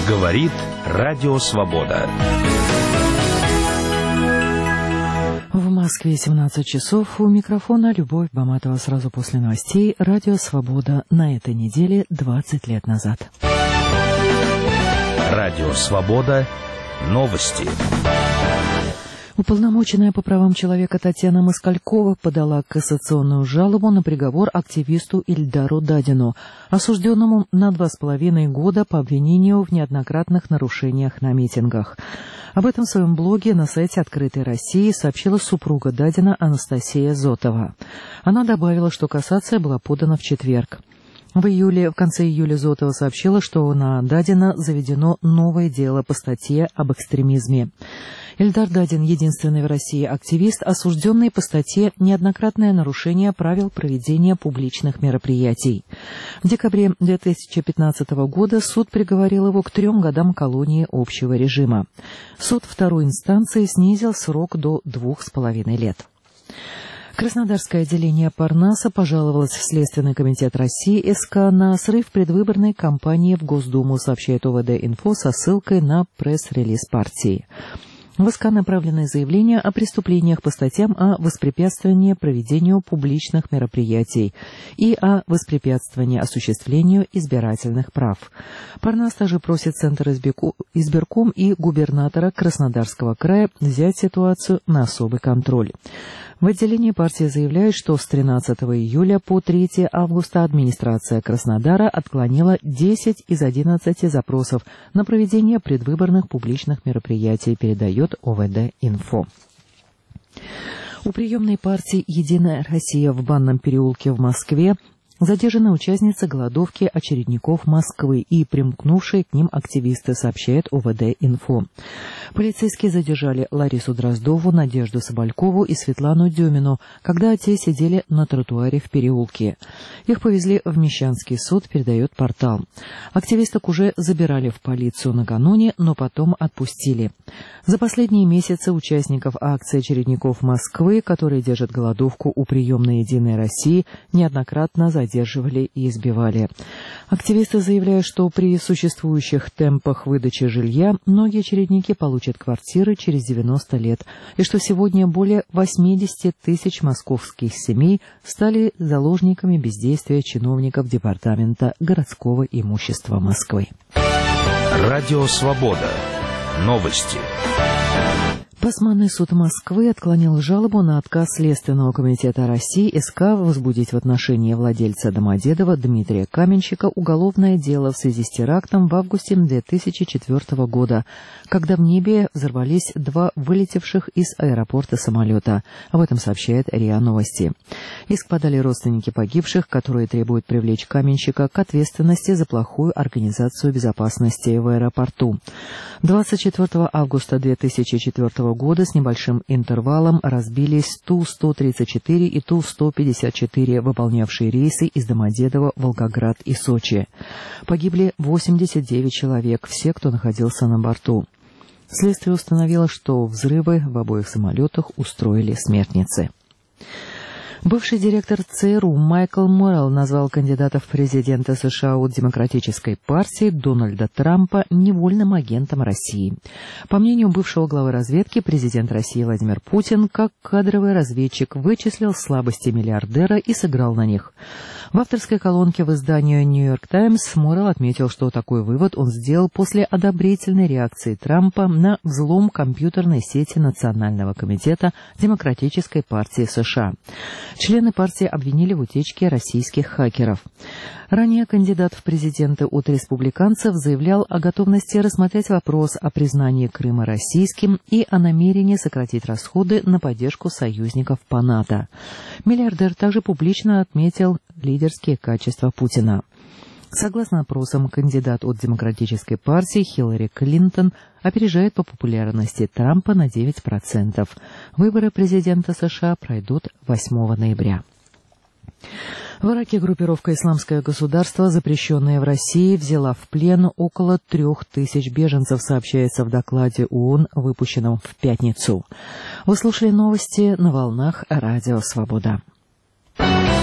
Говорит Радио Свобода. В Москве 17 часов. У микрофона Любовь Баматова. Сразу после новостей Радио Свобода на этой неделе 20 лет назад. Радио Свобода. Новости. Уполномоченная по правам человека Татьяна Москалькова подала кассационную жалобу на приговор активисту Ильдару Дадину, осужденному на 2,5 года по обвинению в неоднократных нарушениях на митингах. Об этом в своем блоге на сайте «Открытой России» сообщила супруга Дадина Анастасия Зотова. Она добавила, что кассация была подана в четверг. В конце июля Зотова сообщила, что на Дадина заведено новое дело по статье об экстремизме. Ильдар Дадин – единственный в России активист, осужденный по статье «Неоднократное нарушение правил проведения публичных мероприятий». В декабре 2015 года суд приговорил его к 3 годам колонии общего режима. Суд второй инстанции снизил срок до 2,5 лет. Краснодарское отделение Парнаса пожаловалось в Следственный комитет России СК на срыв предвыборной кампании в Госдуму, сообщает ОВД-Инфо со ссылкой на пресс-релиз партии. В СК направлены заявления о преступлениях по статьям о воспрепятствовании проведению публичных мероприятий и о воспрепятствовании осуществлению избирательных прав. Парнас также просит Центр избирком и губернатора Краснодарского края взять ситуацию на особый контроль. В отделении партии заявляют, что с 13 июля по 3 августа администрация Краснодара отклонила 10 из 11 запросов на проведение предвыборных публичных мероприятий, передает ОВД-Инфо. У приемной партии «Единая Россия» в Банном переулке в Москве задержаны участницы голодовки очередников Москвы и примкнувшие к ним активисты, сообщает ОВД-Инфо. Полицейские задержали Ларису Дроздову, Надежду Соболькову и Светлану Дюмину, когда те сидели на тротуаре в переулке. Их повезли в Мещанский суд, передает портал. Активисток уже забирали в полицию накануне, но потом отпустили. За последние месяцы участников акции очередников Москвы, которые держат голодовку у приемной «Единой России», неоднократно задерживали и избивали. Активисты заявляют, что при существующих темпах выдачи жилья многие очередники получат квартиры через 90 лет, и что сегодня более 80 тысяч московских семей стали заложниками бездействия чиновников Департамента городского имущества Москвы. Радио Свобода. Новости. Басманный суд Москвы отклонил жалобу на отказ Следственного комитета России СК возбудить в отношении владельца Домодедова Дмитрия Каменщика уголовное дело в связи с терактом в августе 2004 года, когда в небе взорвались 2 вылетевших из аэропорта самолета. Об этом сообщает РИА Новости. Иск подали родственники погибших, которые требуют привлечь Каменщика к ответственности за плохую организацию безопасности в аэропорту. 24 августа 2004 года с небольшим интервалом разбились Ту-134 и Ту-154, выполнявшие рейсы из Домодедово, Волгоград и Сочи. Погибли 89 человек, все, кто находился на борту. Следствие установило, что взрывы в обоих самолетах устроили смертницы. Бывший директор ЦРУ Майкл Моррелл назвал кандидата в президенты США от Демократической партии Дональда Трампа невольным агентом России. По мнению бывшего главы разведки, президент России Владимир Путин, как кадровый разведчик, вычислил слабости миллиардера и сыграл на них. В авторской колонке в издании «Нью-Йорк Таймс» Моррелл отметил, что такой вывод он сделал после одобрительной реакции Трампа на взлом компьютерной сети Национального комитета Демократической партии США. Члены партии обвинили в утечке российских хакеров. Ранее кандидат в президенты от республиканцев заявлял о готовности рассмотреть вопрос о признании Крыма российским и о намерении сократить расходы на поддержку союзников по НАТО. Миллиардер также публично отметил лидерские качества Путина. Согласно опросам, кандидат от Демократической партии Хиллари Клинтон опережает по популярности Трампа на 9%. Выборы президента США пройдут 8 ноября. В Ираке группировка «Исламское государство», запрещенная в России, взяла в плен около 3000 беженцев, сообщается в докладе ООН, выпущенном в пятницу. Вы слушали новости на волнах Радио Свобода.